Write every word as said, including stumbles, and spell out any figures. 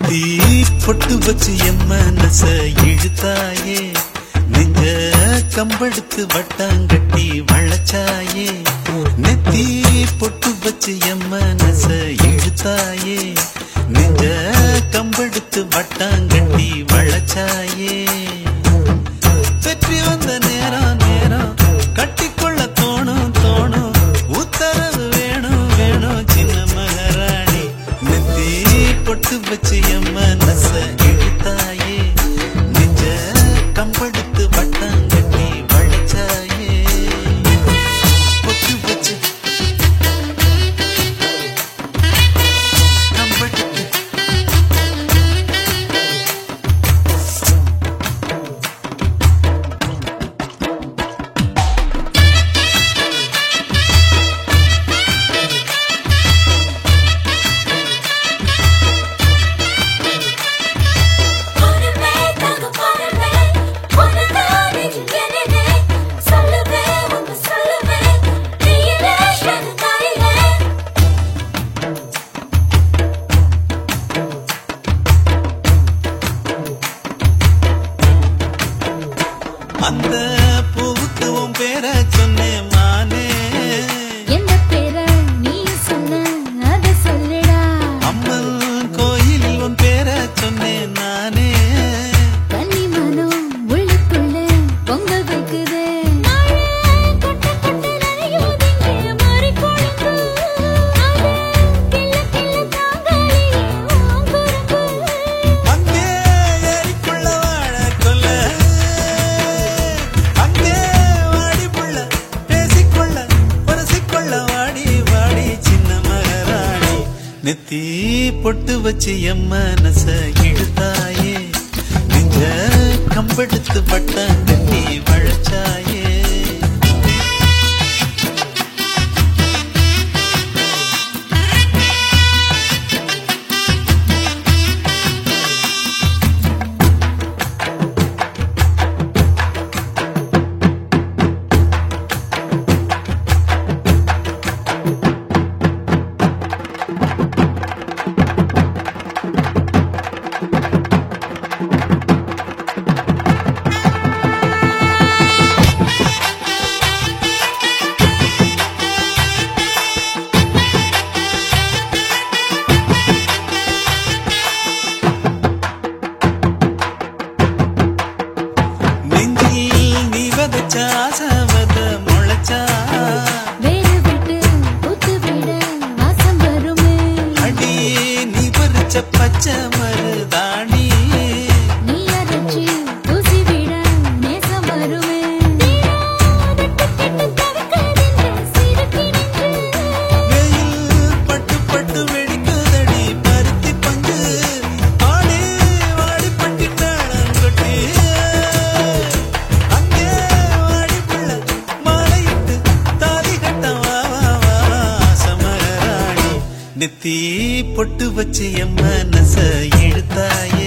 நெத்தி பொட்டு வச்சு என் மனச இழுத்தாயே, நெஞ்ச கம்பெடுத்து வட்டாங்கட்டி வளைச்சாயே. நெத்தி பொட்டு வச்சு என் மனச இழுத்தாயே, நெஞ்ச கம்பெடுத்து வட்டாங்கட்டி வளைச்சாயே. வெற்றி வந்த நேரம் நேரம் கட்டிக்கொள்ள தோணும் தோணும், உத்தரவு வேணும் வேணும் சின்ன மகாராணி. நெத்தி பொட்டு வச்சு என் மனச இழுத்தாயே, நெஞ்ச கம்பெடுத்து வட்டாங்கட்டி வளைச்சாயே. பொட்டு வச்சு கம்பெடுத்து அந்த பூவுக்கு உன் பேர சொன்னேன் மானே. என்ன பேர நீ சொன்ன அத சொல்லுடா. அம்மன் கோயிலில் உன் பேர சொன்னேன் நானே. கன்னி மனம் உள்ளுக்குள்ள பொங்கல் வைக்குது. கொட்ட கொட்ட நனையோதிங்க மாறி கொழுந்து, கிள்ள கிள்ள தாங்காளி குறும்பு. அங்கே ஏரிக்குள்ள வாழ கொல்ல, அங்கே வாடி புள்ள பேசிக்கொள்ள பரசிக்கொள்ள வாடி வாடி சின்ன மகாராணி. நெத்தி பொட்டு வச்சு என் மனச இழுத்தாயே, நெஞ்ச கம்பெடுத்து வட்டாங்கட்டி வளைச்சாயே. நெஞ்சில் நீ வதச்ச ஆசவத முளைச்சா, வேறு விட்டு ஊத்து விட வாசம் வருமே. அடி நீ பறிச்ச பச்சை மருதாணி. நீ அரைச்சி தூசி விட நேசம் வருமே. வெயில் பட்டு பட்டு வெடிக்குதடி பருத்தி பஞ்சு, ஆடி வாடி பட்டி தாளங்கொட்டி. அங்கே வாடி புள்ள மாலையிட்டு தாலி கட்ட வா வா வா சமராணி. நெத்தி பொட்டு வச்சு என் மனச இழுத்தாயே,